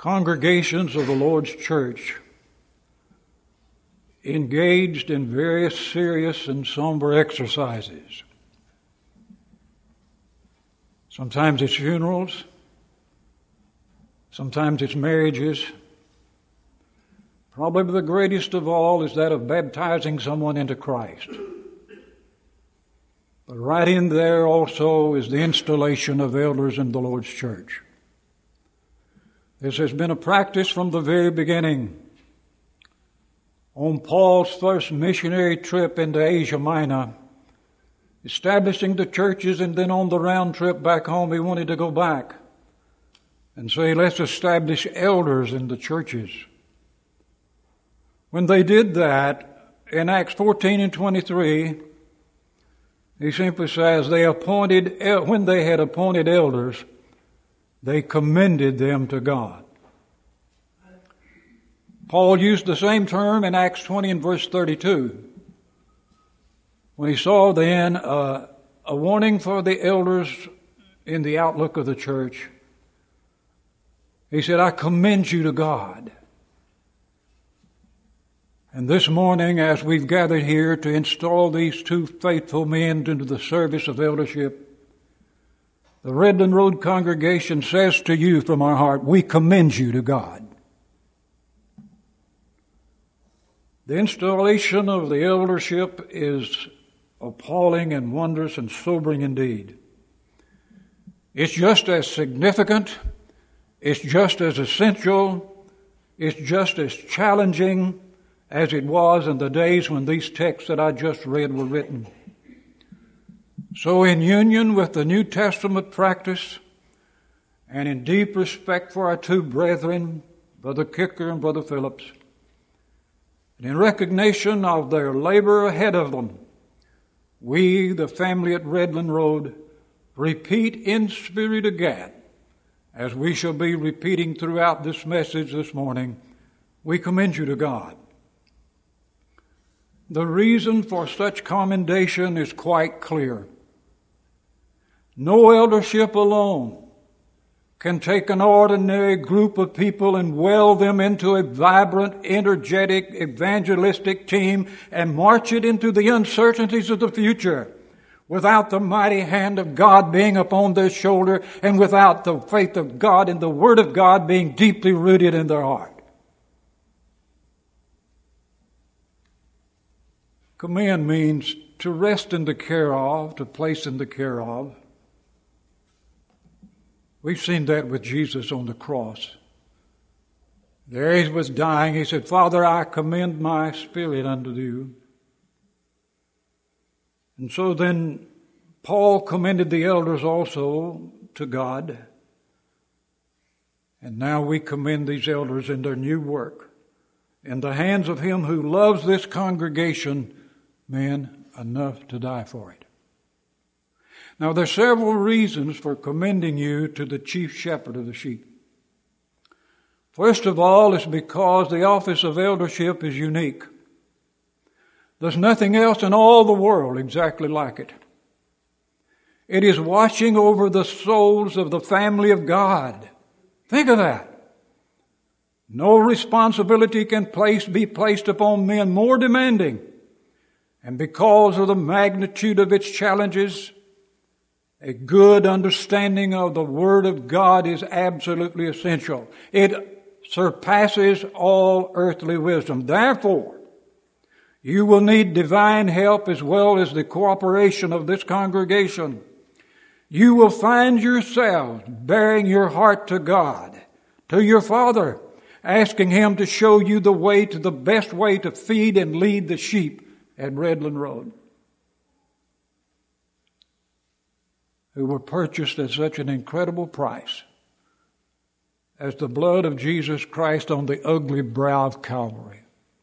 congregations of the Lord's church engaged in various serious and somber exercises. Sometimes it's funerals, sometimes it's marriages. Probably the greatest of all is that of baptizing someone into Christ. But right in there also is the installation of elders in the Lord's church. This has been a practice from the very beginning. On Paul's first missionary trip into Asia Minor, establishing the churches, and then on the round trip back home, he wanted to go back and say, let's establish elders in the churches. When they did that, in Acts 14 and 23, he simply says, when they had appointed elders, they commended them to God. Paul used the same term in Acts 20 and verse 32. When he saw then a warning for the elders in the outlook of the church, he said, I commend you to God. And this morning, as we've gathered here to install these two faithful men into the service of eldership, the Redland Road congregation says to you from our heart, we commend you to God. The installation of the eldership is appalling and wondrous and sobering indeed. It's just as significant, it's just as essential, it's just as challenging as it was in the days when these texts that I just read were written. So in union with the New Testament practice and in deep respect for our two brethren, Brother Kicker and Brother Phillips, and in recognition of their labor ahead of them, we, the family at Redland Road, repeat in spirit again, as we shall be repeating throughout this message this morning, we commend you to God. The reason for such commendation is quite clear. No eldership alone can take an ordinary group of people and weld them into a vibrant, energetic, evangelistic team and march it into the uncertainties of the future without the mighty hand of God being upon their shoulder and without the faith of God and the Word of God being deeply rooted in their heart. Commend means to rest in the care of, to place in the care of. We've seen that with Jesus on the cross. There he was dying. He said, Father, I commend my spirit unto you. And so then Paul commended the elders also to God. And now we commend these elders in their new work in the hands of him who loves this congregation, man, enough to die for it. Now, there are several reasons for commending you to the chief shepherd of the sheep. First of all, it's because the office of eldership is unique. There's nothing else in all the world exactly like it. It is watching over the souls of the family of God. Think of that. No responsibility can be placed upon men more demanding. And because of the magnitude of its challenges, a good understanding of the Word of God is absolutely essential. It surpasses all earthly wisdom. Therefore, you will need divine help as well as the cooperation of this congregation. You will find yourselves bearing your heart to God, to your Father, asking Him to show you the way to the best way to feed and lead the sheep at Redland Road, who were purchased at such an incredible price as the blood of Jesus Christ on the ugly brow of Calvary.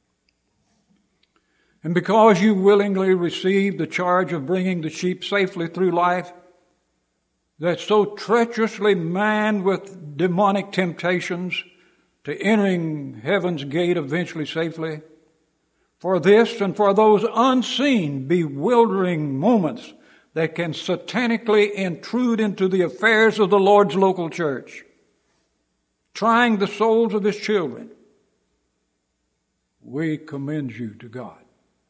And because you willingly received the charge of bringing the sheep safely through life that's so treacherously manned with demonic temptations to entering heaven's gate eventually safely, for this and for those unseen, bewildering moments that can satanically intrude into the affairs of the Lord's local church, trying the souls of His children, we commend you to God.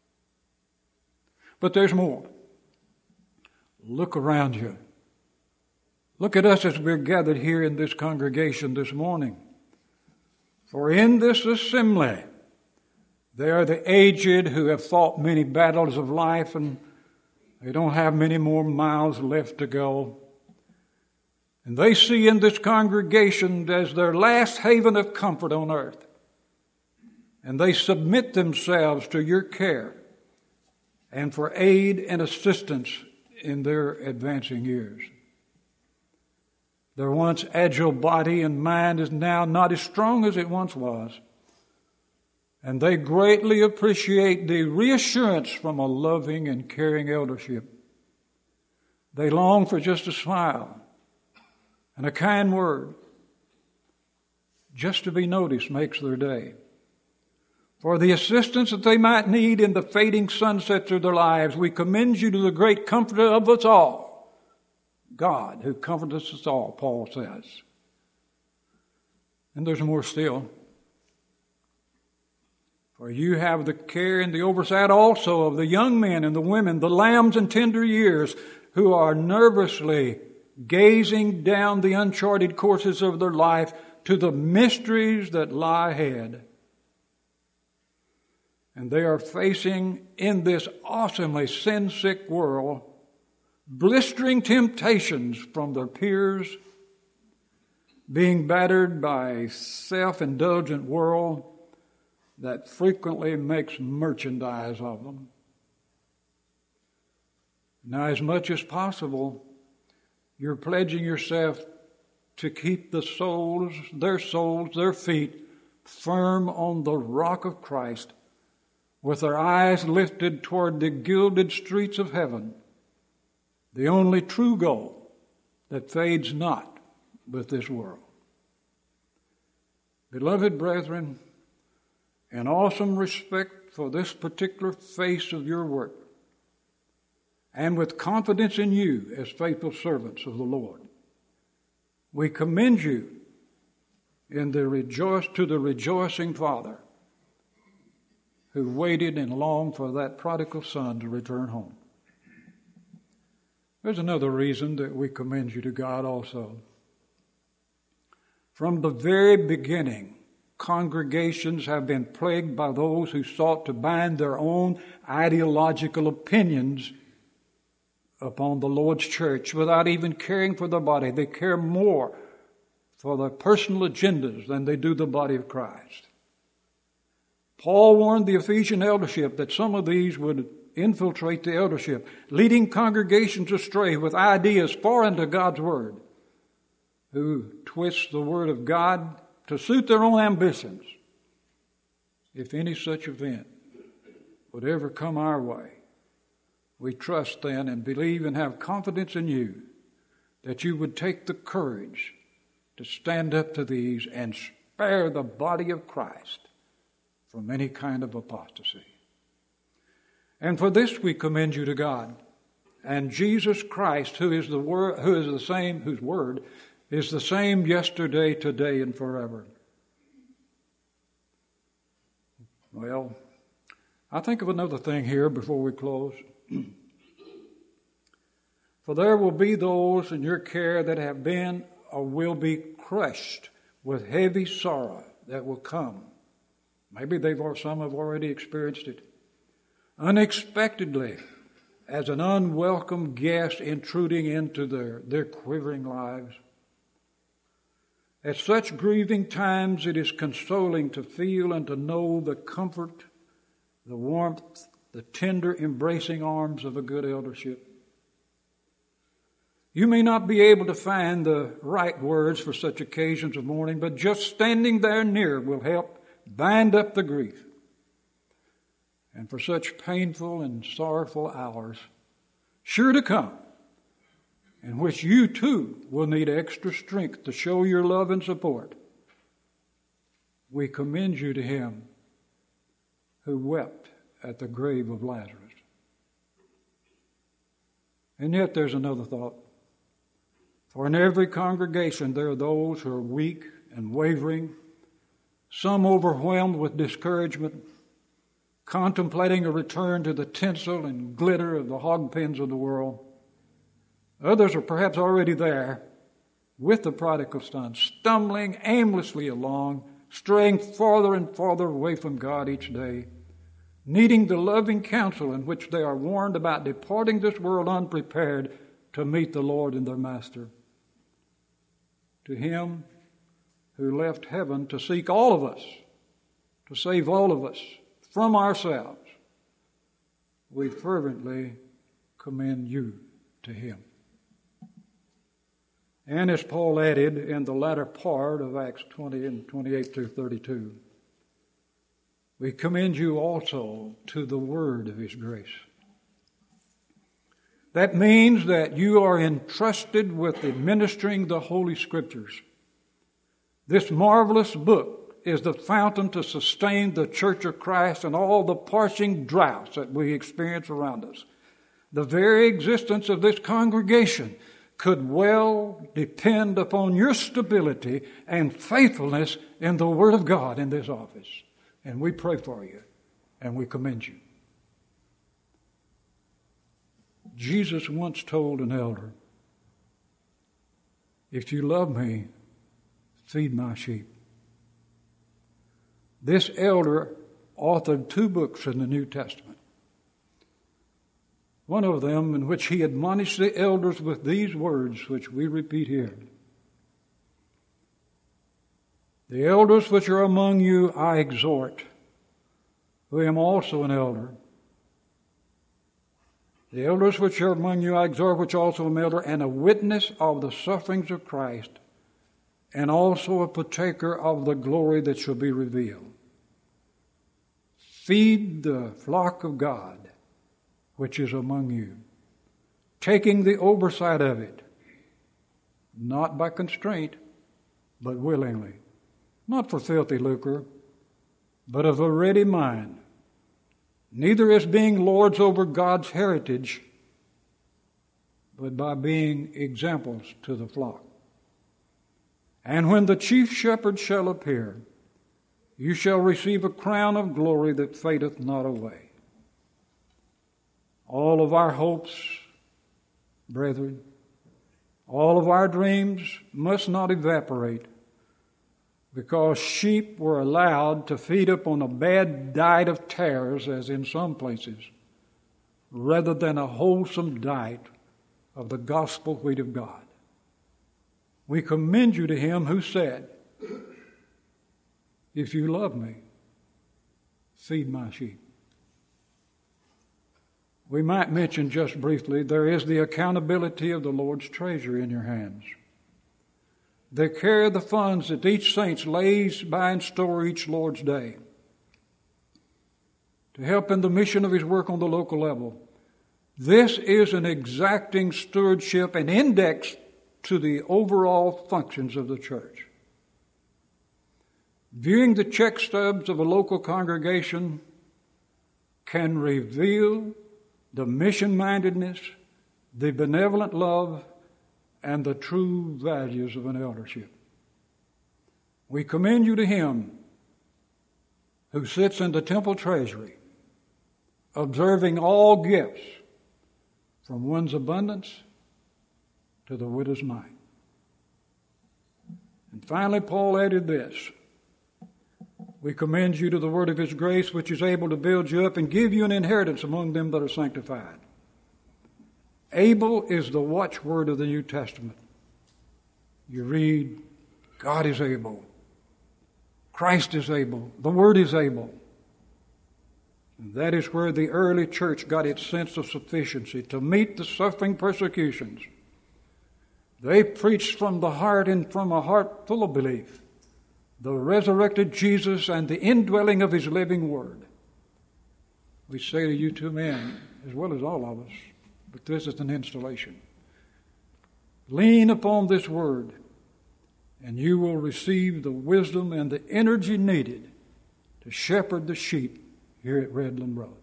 But there's more. Look around you. Look at us as we're gathered here in this congregation this morning. For in this assembly, there are the aged who have fought many battles of life and they don't have many more miles left to go. And they see in this congregation as their last haven of comfort on earth. And they submit themselves to your care and for aid and assistance in their advancing years. Their once agile body and mind is now not as strong as it once was. And they greatly appreciate the reassurance from a loving and caring eldership. They long for just a smile and a kind word. Just to be noticed makes their day. For the assistance that they might need in the fading sunsets of their lives, we commend you to the great comforter of us all, God, who comforts us all, Paul says. And there's more still. For you have the care and the oversight also of the young men and the women, the lambs in tender years, who are nervously gazing down the uncharted courses of their life to the mysteries that lie ahead. And they are facing in this awesomely sin-sick world blistering temptations from their peers, being battered by a self-indulgent world that frequently makes merchandise of them. Now, as much as possible, you're pledging yourself to keep their souls, their feet firm on the rock of Christ, with their eyes lifted toward the gilded streets of heaven, the only true goal that fades not with this world. Beloved brethren, in awesome respect for this particular phase of your work, and with confidence in you as faithful servants of the Lord, we commend you to the rejoicing Father who waited and longed for that prodigal son to return home. There's another reason that we commend you to God also. From the very beginning, congregations have been plagued by those who sought to bind their own ideological opinions upon the Lord's church without even caring for the body. They care more for their personal agendas than they do the body of Christ. Paul warned the Ephesian eldership that some of these would infiltrate the eldership, leading congregations astray with ideas foreign to God's Word, who twist the Word of God to suit their own ambitions. If any such event would ever come our way, we trust then and believe and have confidence in you that you would take the courage to stand up to these and spare the body of Christ from any kind of apostasy. And for this we commend you to God and Jesus Christ, whose word is the same yesterday, today, and forever. Well, I think of another thing here before we close. For there will be those in your care that have been or will be crushed with heavy sorrow that will come. Maybe some have already experienced it. Unexpectedly, as an unwelcome guest intruding into their quivering lives. At such grieving times, it is consoling to feel and to know the comfort, the warmth, the tender embracing arms of a good eldership. You may not be able to find the right words for such occasions of mourning, but just standing there near will help bind up the grief. And for such painful and sorrowful hours, sure to come, in which you too will need extra strength to show your love and support, we commend you to Him who wept at the grave of Lazarus. And yet there's another thought. For in every congregation there are those who are weak and wavering, some overwhelmed with discouragement, contemplating a return to the tinsel and glitter of the hog pens of the world. Others are perhaps already there with the prodigal son, stumbling aimlessly along, straying farther and farther away from God each day, needing the loving counsel in which they are warned about departing this world unprepared to meet the Lord and their Master. To Him who left heaven to seek all of us, to save all of us from ourselves, we fervently commend you to Him. And as Paul added in the latter part of Acts 20 and 28 through 32, we commend you also to the word of His grace. That means that you are entrusted with administering the Holy Scriptures. This marvelous book is the fountain to sustain the Church of Christ and all the parching droughts that we experience around us. The very existence of this congregation could well depend upon your stability and faithfulness in the Word of God in this office. And we pray for you, and we commend you. Jesus once told an elder, "If you love me, feed my sheep." This elder authored 2 books in the New Testament. One of them in which he admonished the elders with these words, which we repeat here. "The elders which are among you I exhort, who am also an elder. The elders which are among you I exhort, which also am elder, and a witness of the sufferings of Christ, and also a partaker of the glory that shall be revealed. Feed the flock of God, which is among you, taking the oversight of it, not by constraint, but willingly, not for filthy lucre, but of a ready mind, neither as being lords over God's heritage, but by being examples to the flock. And when the chief shepherd shall appear, you shall receive a crown of glory that fadeth not away." All of our hopes, brethren, all of our dreams must not evaporate because sheep were allowed to feed upon a bad diet of tares, as in some places, rather than a wholesome diet of the gospel wheat of God. We commend you to Him who said, "If you love me, feed my sheep." We might mention just briefly, there is the accountability of the Lord's treasure in your hands. The care of the funds that each saint lays by in store each Lord's day to help in the mission of his work on the local level. This is an exacting stewardship and index to the overall functions of the church. Viewing the check stubs of a local congregation can reveal the mission-mindedness, the benevolent love, and the true values of an eldership. We commend you to Him who sits in the temple treasury, observing all gifts from one's abundance to the widow's mite. And finally, Paul added this: we commend you to the word of His grace, which is able to build you up and give you an inheritance among them that are sanctified. Able is the watchword of the New Testament. You read, God is able. Christ is able. The Word is able. And that is where the early church got its sense of sufficiency to meet the suffering persecutions. They preached from the heart and from a heart full of belief the resurrected Jesus and the indwelling of His living Word. We say to you two men, as well as all of us, but this is an installation. Lean upon this Word, and you will receive the wisdom and the energy needed to shepherd the sheep here at Redland Road.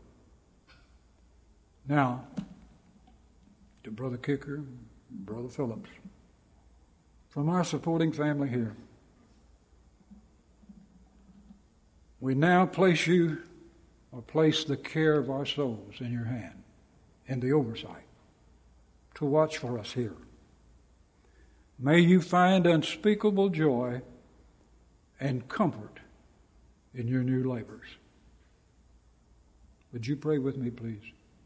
Now, to Brother Kicker, Brother Phillips, from our supporting family here, we now place the care of our souls in your hand, and the oversight to watch for us here. May you find unspeakable joy and comfort in your new labors. Would you pray with me, please?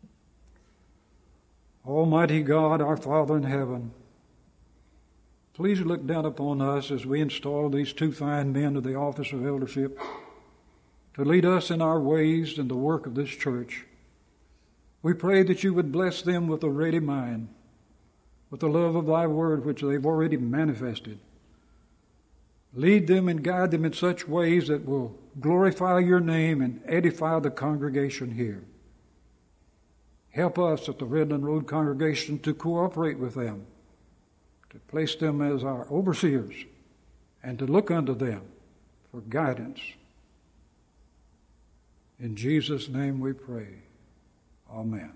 Almighty God, our Father in heaven, please look down upon us as we install these two fine men to the office of eldership to lead us in our ways and the work of this church. We pray that you would bless them with a ready mind, with the love of thy word which they've already manifested. Lead them and guide them in such ways that will glorify your name and edify the congregation here. Help us at the Redland Road congregation to cooperate with them, to place them as our overseers, and to look unto them for guidance. In Jesus' name we pray. Amen.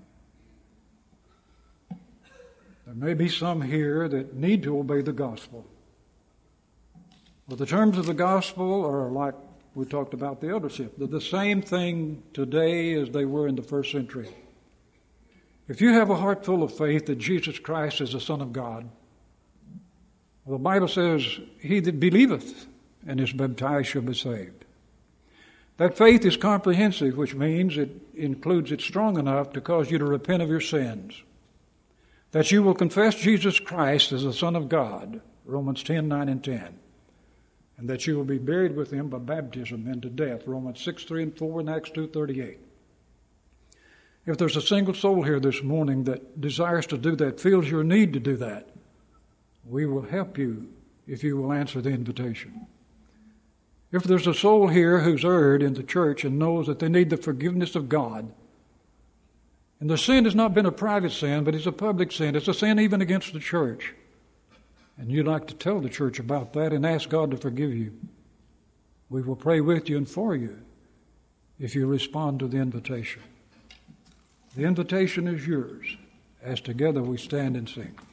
There may be some here that need to obey the gospel. But the terms of the gospel are like we talked about the eldership. They're the same thing today as they were in the first century. If you have a heart full of faith that Jesus Christ is the Son of God, the Bible says, he that believeth and is baptized shall be saved. That faith is comprehensive, which means it's strong enough to cause you to repent of your sins. That you will confess Jesus Christ as the Son of God, Romans 10:9 and 10. And that you will be buried with him by baptism into death, Romans 6:3 and 4 and Acts 2:38. If there's a single soul here this morning that desires to do that, feels your need to do that, we will help you if you will answer the invitation. If there's a soul here who's erred in the church and knows that they need the forgiveness of God, and the sin has not been a private sin, but it's a public sin, it's a sin even against the church, and you'd like to tell the church about that and ask God to forgive you, we will pray with you and for you if you respond to the invitation. The invitation is yours as together we stand and sing.